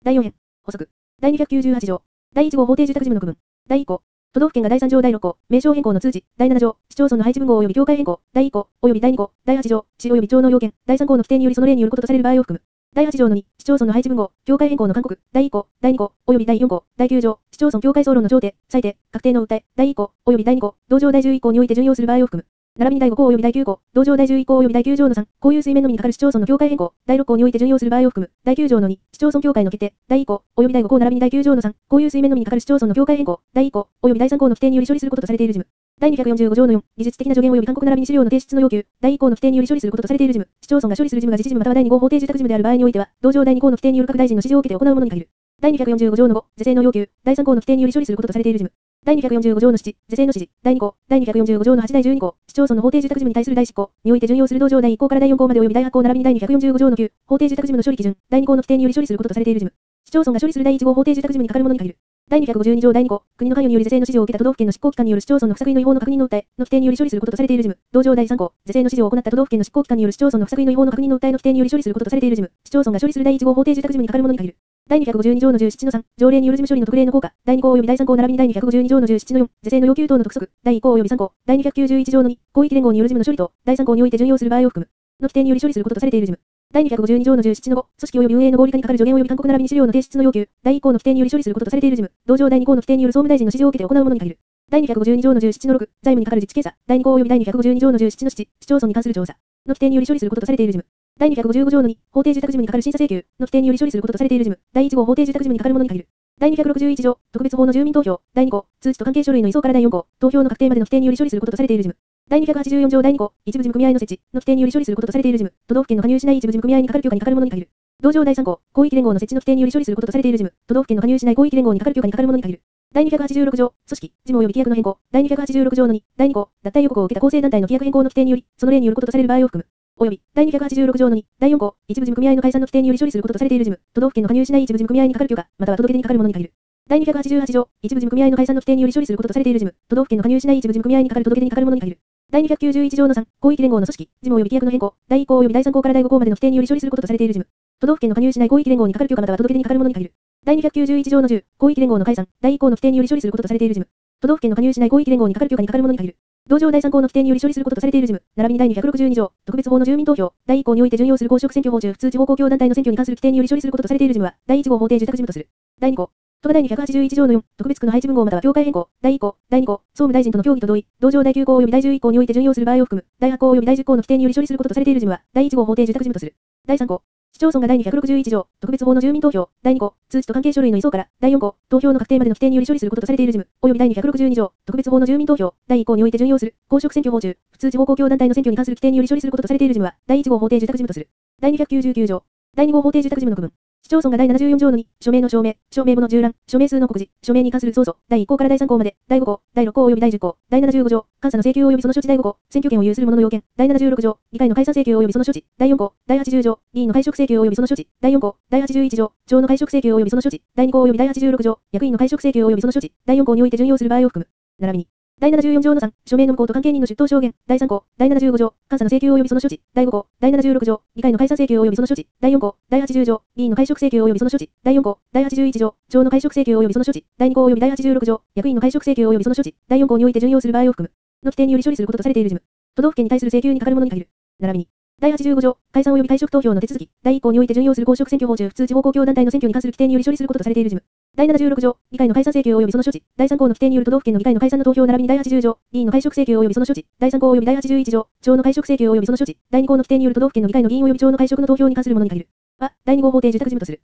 第4編。補足。第298条。第1号法定住宅事務の区分。第1項。都道府県が第3条第6項、名称変更の通知、第7条、市町村の配置分号及び境界変更、第1項、及び第2項、第8条、市及び町の要件、第3項の規定によりその例によることとされる場合を含む。第8条の2、市町村の配置分号、境界変更の勧告、第1項、第2項、及び第4項、第9条、市町村境界総論の調停、裁定、確定の訴え、第1項、及び第2項、同条第11項において準用する場合を含む。並びに第5項及び第9項、同条第11項及び第9条の3、公有水面のみにかかる市町村の境界変更、第6項において準用する場合を含む。第9条の2、市町村境界の決定、第1項、及び第5項並びに第9条の3、公有水面のみにかかる市町村の境界変更、第1項、及び第3項の規定により処理することとされている事務。第245条の4、技術的な助言及び勧告並びに資料の提出の要求、第1項の規定により処理することとされている事務。市町村が処理する事務が自治事務または第2号法定住宅事務である場合においては、同条第2項の規定による各大臣の指示を受けて行うものに限る。第245条の5、是正の要求、第3項の規定により処理することとされている事務。第245条の7、是正の指示、第2項、第245条の8第12項、市町村の法定住宅事務に対する第10項において準用する同条第1項から第4項まで及び第8項並びに第245条の9、法定住宅事務の処理基準、第2項の規定により処理することとされている事務。市町村が処理する第1号法定住宅事務にかかるものに限る。第252条第2項、国の関与により是正の指示を受けた都道府県の執行機関による市町村の不作為の違法の確認の訴えの規定により処理することとされている事務。同条第3項、是正の指示を行った都道府県の執行機関による市町村の不作為の違法の確認の訴えの規定により処理することとされている事務。市町村が処理する第1号法定住宅事務にかかるものに限る。第252条の17の3、条例による事務処理の特例の効果、第2項及び第3項並びに第252条の17の4、是正の要求等の督促、第1項及び3項、第291条の2、広域連合による事務の処理と、第3項において準用する場合を含む。の規定により処理することとされている事務。第252条の17の5、組織及び運営の合理化に係る助言及び勧告並びに資料の提出の要求、第1項の規定により処理することとされている事務。同条第2項の規定による総務大臣の指示を受けて行うものに限る。第252条の17の6、財務に係る実地検査、第2項及び第252条の17の7、市町村に関する調査の規定により処理することとされている事務。第255条の2、法定住宅事務に係る審査請求の規定により処理することとされている事務。第1号法定住宅事務に係るものに限る。第261条、特別法の住民投票、第2項、通知と関係書類の移送から第4項、投票の確定までの規定により処理することとされている事務。第284条第2項、一部事務組合の設置の規定により処理することとされている事務。都道府県の加入しない一部事務組合に係る許可に係るものに限る。同条第3項、広域連合の設置の規定により処理することとされている事務。都道府県の加入しない広域連合に係る許可に係るものに限る。第286条、組織、事務及び規約の変更、第286条の2、第2項、脱退予告を受けた構成団体の規約変更の規定により、その例によることとされる場合を含む。及び、第286条の2、第4項、一部事務組合の解散の規定により処理することとされている事務。都道府県の加入しない一部事務組合に係る許可、または届け出に係るものに限る。第288条、一部事務組合の解散の規定により処理することとされている事務。都道府県の加入しない一部事務組合に係る届け出に係るものに限る。第291条の3、広域連合の組織、事務及び規約の変更、第1項及び第3項から第5項までの規定により処理することとされている事務。都道府県の加入しない広域連合に係る許可または届け出に係るものに限る。第291条の10、広域連合の解散、第1項の規定により処理することとされている事務。都道府県の加入しない広域連合に係る許可に係るものに限る。同条第3項の規定により処理することとされている事務。並びに第262条、特別法の住民投票、第1項において準用する公職選挙法中普通地方公共団体の選挙に関する規定により処理することとされている事務は、第1号法定住宅事務とする。第2項。都が第281条の4、特別区の配置分号または境界変更、第1項、第2項、総務大臣との協議と同意、同条第9項及び第11項において準用する場合を含む、第8項及び第10項の規定により処理することとされている事務は、第1号法定住宅事務とする。第3項。市町村が第261条、特別法の住民投票、第2項、通知と関係書類の移送から、第4項、投票の確定までの規定により処理することとされている事務、及び第262条、特別法の住民投票、第1項において準用する、公職選挙法中、普通地方公共団体の選挙に関する規定により処理することとされている事務は、第1号法定住宅事務とする。第299条、第2号法定住宅事務の区分。市町村が第74条の2、署名の証明、署名簿の従覧、署名数の告示、署名に関する操作、第1項から第3項まで、第5項、第6項及び第10項、第75条、監査の請求及びその処置第5項、選挙権を有する者の要件、第76条、議会の解散請求及びその処置、第4項、第80条、議員の解職請求及びその処置、第4項、第81条、町の解職請求及びその処置、第2項及び第86条、役員の解職請求及びその処置、第4項において準用する場合を含む。並びに。第74条の3、署名の無効と関係人の出頭証言、第3項、第75条、監査の請求及びその処置、第5項、第76条、議会の解散請求及びその処置、第4項、第80条、議員の解職請求及びその処置、第4項、第81条、町の解職請求及びその処置、第2項及び第86条、役員の解職請求及びその処置、第4項において準用する場合を含む。の規定により処理することとされている事務。都道府県に対する請求に係るものに限る。並びに。第85条、解散及び退職投票の手続き、第1項において準用する公職選挙法中普通地方公共団体の選挙に関する規定により処理することとされている事務。第76条、議会の解散請求及びその処置、第3項の規定による都道府県の議会の解散の投票並びに第80条、議員の解職請求及びその処置、第3項及び第81条、町の解職請求及びその処置、第2項の規定による都道府県の議会の議員及び町の解職の投票に関するものに限る。は、第2号法定住宅事務とする。